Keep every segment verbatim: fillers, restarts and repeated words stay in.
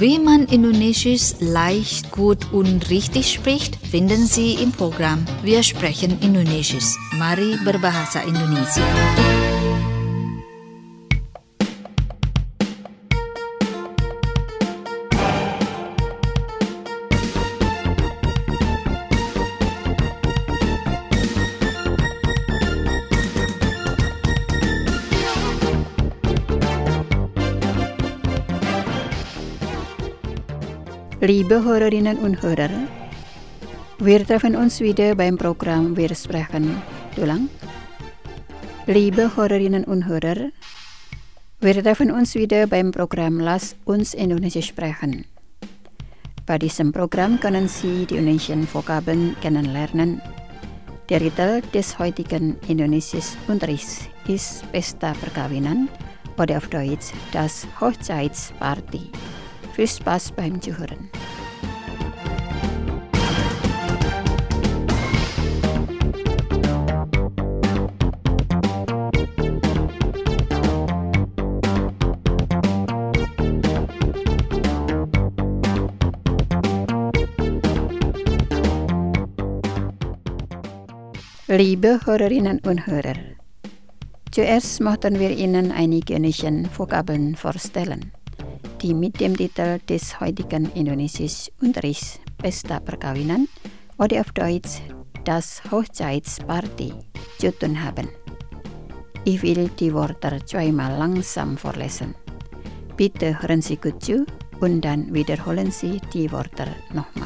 Wie man Indonesisch leicht, gut und richtig spricht, finden Sie im Programm Wir sprechen Indonesisch. Mari berbahasa Indonesia. Liebe Hörerinnen und Hörer, wir treffen uns wieder beim Programm Wir sprechen Tulang. Liebe Hörerinnen und Hörer, wir treffen uns wieder beim Programm Lass uns Indonesisch sprechen. Bei diesem Programm können Sie die indonesischen Vokabeln kennenlernen. Der Titel des heutigen Indonesisch-Unterrichts ist Pesta Perkawinan oder auf Deutsch das Hochzeitsparty. Viel Spaß beim Zuhören. Liebe Hörerinnen und Hörer, zuerst möchten wir Ihnen einige indonesische Vokabeln vorstellen, die mit dem Titel des heutigen Indonesisch-Unterrichts Pesta Perkawinan oder auf Deutsch das Hochzeitsparty zu tun haben. Ich will die Wörter zweimal langsam vorlesen. Bitte hören Sie gut zu und dann wiederholen Sie die Wörter nochmal.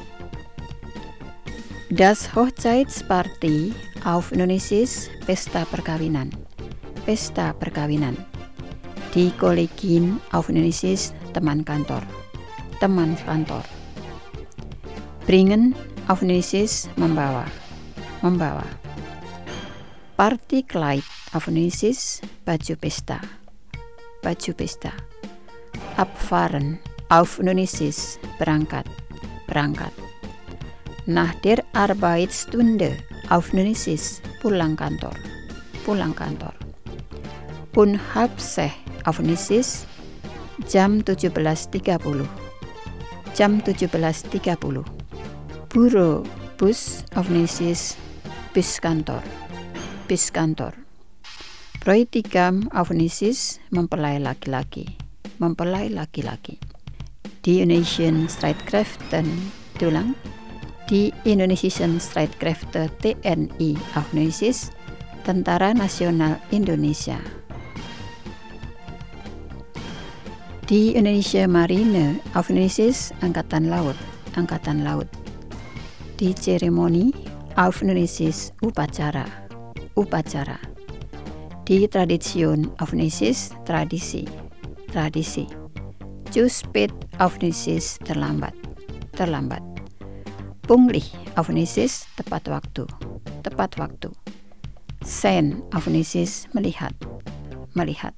Das Hochzeitsparty auf Indonesisch Pesta Perkawinan. Pesta Perkawinan. Die Kollegin auf Indonesisch teman kantor, teman kantor. Bringen auf Indonesisch membawa, membawa. Partykleid auf Indonesisch baju pesta, baju pesta. Abfahren auf Indonesisch berangkat, berangkat. Nach der Arbeitsstunde auf Indonesisch pulang kantor, pulang kantor. Unhabseh auf Indonesisch jam tujuh belas tiga puluh, jam tujuh belas tiga puluh. Buro bus auf Indonesisch bis kantor, bis kantor. Proitikam auf Indonesisch mempelai laki-laki, mempelai laki-laki. Die Indonesian Streitkräften, tulang, die Indonesian Streitkräfte T N I auf Indonesisch, Tentara Nasional Indonesia. Die Indonesia Marine auf Indonesisch Angkatan Laut, Angkatan Laut. Die Zeremoni auf Indonesisch Upacara, Upacara. Die Tradition auf Indonesisch Tradisi, Tradisi. Zu spät auf Indonesisch terlambat, terlambat. Pungli auf Indonesisch tepat waktu, tepat waktu. Sen auf Indonesisch melihat, melihat.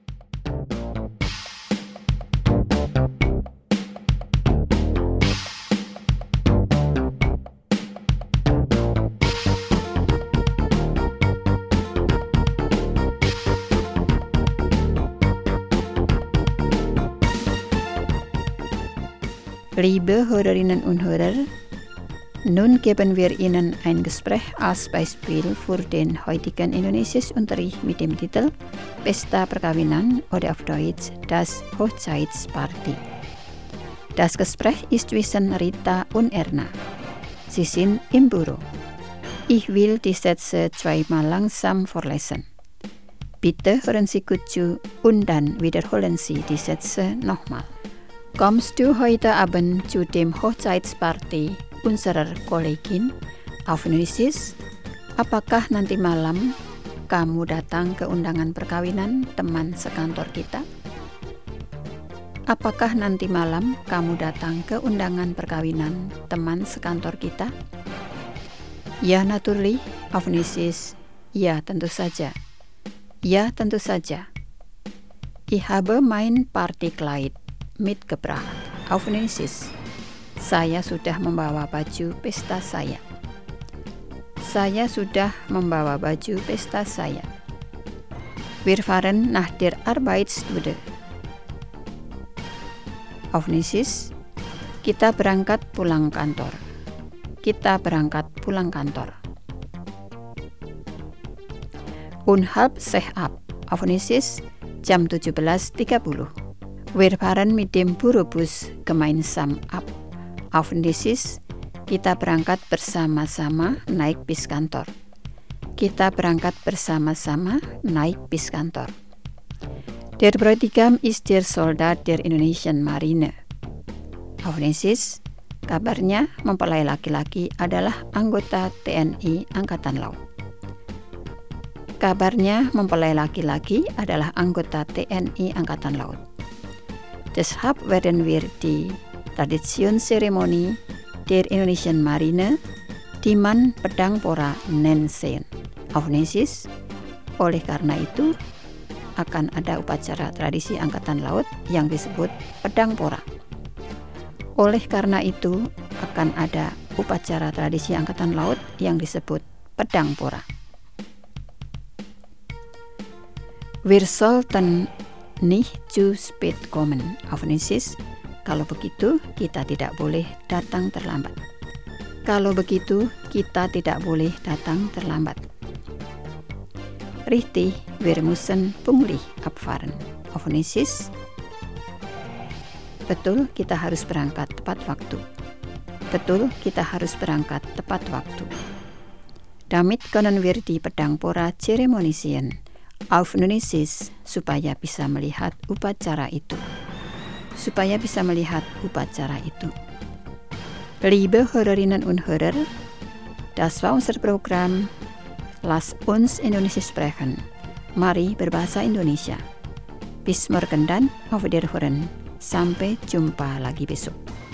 Liebe Hörerinnen und Hörer, nun geben wir Ihnen ein Gespräch als Beispiel für den heutigen Indonesisch-Unterricht mit dem Titel Pesta Perkawinan oder auf Deutsch das Hochzeitsparty. Das Gespräch ist zwischen Rita und Erna. Sie sind im Büro. Ich will die Sätze zweimal langsam vorlesen. Bitte hören Sie gut zu und dann wiederholen Sie die Sätze nochmal. Kommst du heute Abend zu dem Hochzeitsparty unserer Kollegin auf Indonesisch? Apakah nanti malam kamu datang ke undangan perkawinan teman sekantor kita? Apakah nanti malam kamu datang ke undangan perkawinan teman sekantor kita? Ya, natürlich, auf Indonesisch. Ya, tentu saja. Ya, tentu saja. Ich habe mein Partykleid mitgebracht auf Indonesisch. Saya sudah membawa baju pesta saya. Saya sudah membawa baju pesta saya. Wir fahren nach der Arbeitsstunde. Auf nächstes, kita berangkat pulang kantor. Kita berangkat pulang kantor. Und halb sech ab. Auf nächstes, jam tujuh belas tiga puluh. Wir fahren mit dem Burobus gemeinsam ab. Auf nächstes, kita berangkat bersama-sama naik bis kantor. Kita berangkat bersama-sama naik bis kantor. Der Bräutigam ist der Soldat der Indonesian Marine. Auf nächstes, kabarnya mempelai laki-laki adalah anggota T N I Angkatan Laut. Kabarnya mempelai laki-laki adalah anggota T N I Angkatan Laut. Deshalb werden wir die Traditionszeremonie der Indonesian Marine Timan Pedang Pora nennen. Auf nächstes, oleh karena itu akan ada upacara tradisi Angkatan Laut yang disebut Pedang Pora. Oleh karena itu akan ada upacara tradisi Angkatan Laut yang disebut Pedang Pora. Wir sollten nicht zu spät kommen. Auf nächstes, kalau begitu, kita tidak boleh datang terlambat. Kalau begitu, kita tidak boleh datang terlambat. Richtig, wir müssen pünktlich abfahren. Auf nächstes, betul, kita harus berangkat tepat waktu. Betul, kita harus berangkat tepat waktu. Damit können wir die Pedang Pora zeremonisieren. Auf Indonesisch, supaya bisa melihat upacara itu. supaya bisa melihat upacara itu. Liebe Hörerinnen und Hörer, das war unser Programm Lass uns Indonesisch sprechen. Mari berbahasa Indonesia. Bis morgen dan auf Wiederhören. Sampai jumpa lagi besok.